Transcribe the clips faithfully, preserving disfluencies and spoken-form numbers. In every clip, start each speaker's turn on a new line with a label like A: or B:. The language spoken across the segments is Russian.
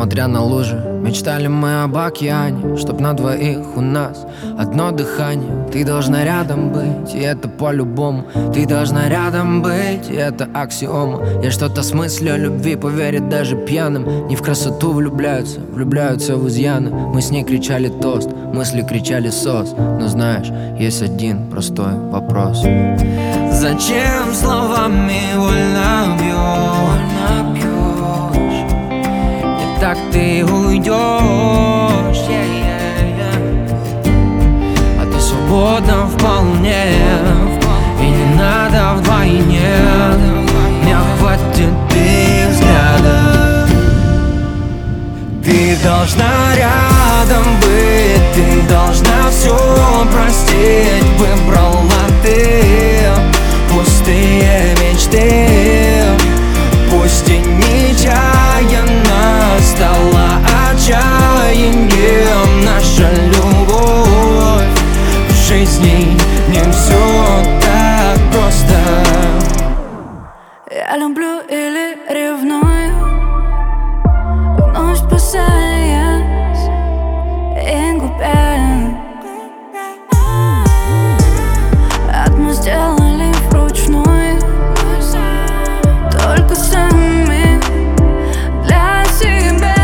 A: смотря на лужи. Мечтали мы об океане, чтоб на двоих у нас одно дыхание. Ты должна рядом быть, и это по-любому. Ты должна рядом быть, и это аксиома. Я что-то смыслю о любви, поверить даже пьяным. Не в красоту влюбляются, влюбляются в изъяны. Мы с ней кричали тост, мысли кричали сос. Но знаешь, есть один простой вопрос: зачем словами вольно бьешь? Не так ты уйдешь, yeah, yeah, yeah. А ты свободна вполне, и не надо вдвойне. Мне хватит и взгляда. Ты должна рядом быть, ты должна все простить. Выбрала ты пустые мечты, пусть и нечаянно стала отчаянием. Наша любовь в жизни не все так просто.
B: Я люблю или ревную, вновь спасаясь и губя. Ад мы сделали вручную, только сами для себя.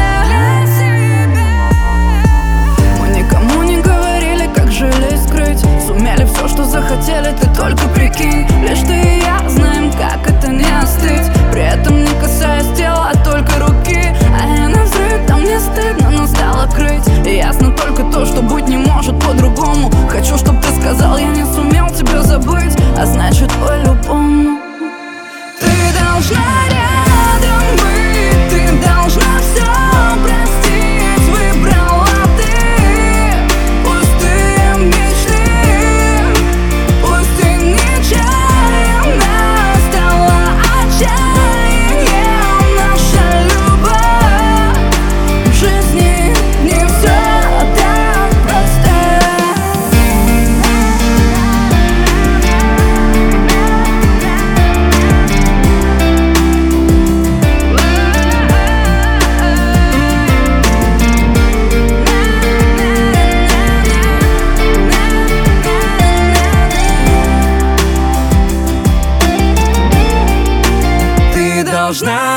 B: Мы никому не говорили, как жили скрыть. Сумели все, что захотели, ты только прикинь. Лишь ты и я знаем, как это не остыть. При этом не касаясь тела, а только руки. А я на взрыв, там мне стыдно, но стало крыть. И ясно только то, что быть не может по-другому. Хочу, чтоб ты сказал, я не сумел тебя забыть, а значит по-любому. Ты должна рядом быть, ты должна все простить. Выбрала ты пустые мечты, пусть и нечаянно стала отчаянием. Наша любовь в жизни не все так просто.
A: Ты должна